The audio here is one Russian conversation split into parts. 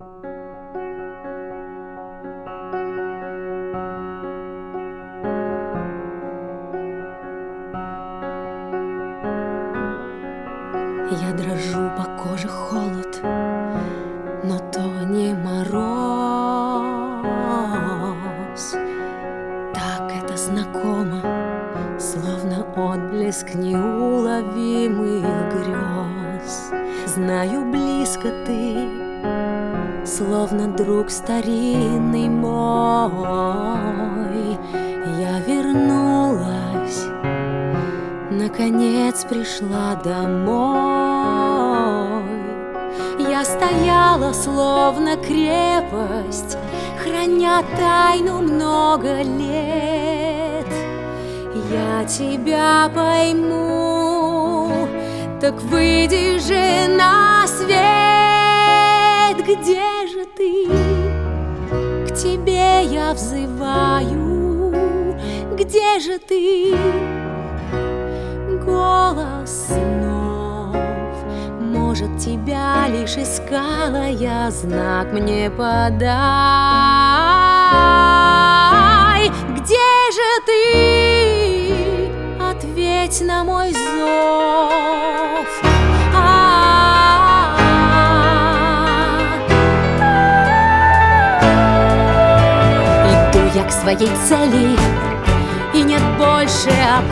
Я дрожу, по коже холод, но то не мороз. Так это знакомо, словно отблеск неуловимых грез. Знаю, близко ты, словно друг старинный мой. Я вернулась, наконец пришла домой. Я стояла, словно крепость, храня тайну много лет. Я тебя пойму, так выйди же на свет. Где же ты? К тебе я взываю. Где же ты? Голос снов, может, тебя лишь искала я, знак мне подай. Где же ты? Ответь на мой зов. Иду я к своей цели, и нет больше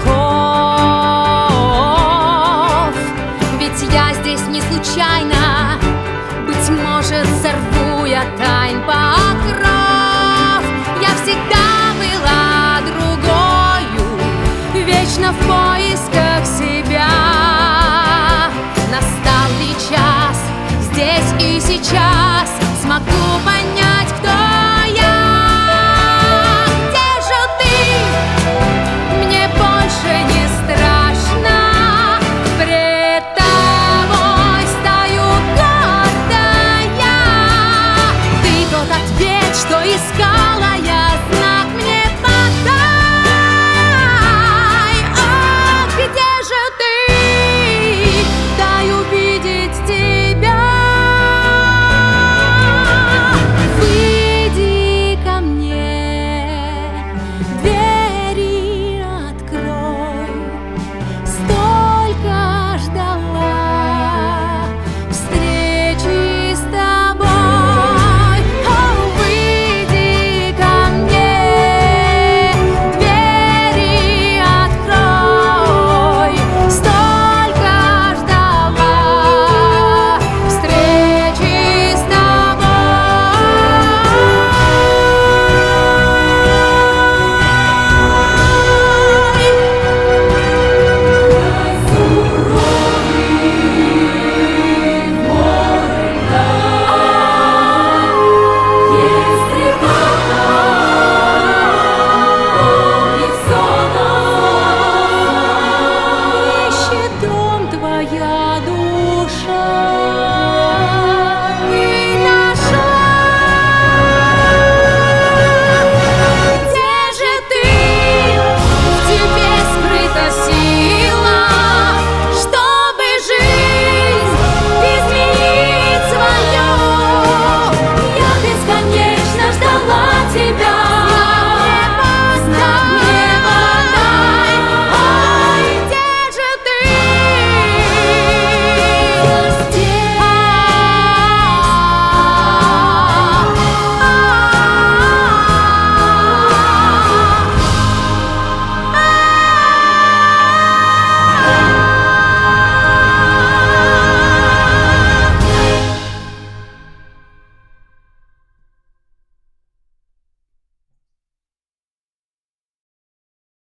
оков. Ведь я здесь не случайно, быть может, сорву я тайн покров. Я всегда была другою, вечно в поисках себя. Настал ли час, здесь и сейчас смогу понять, кто я. Что искать?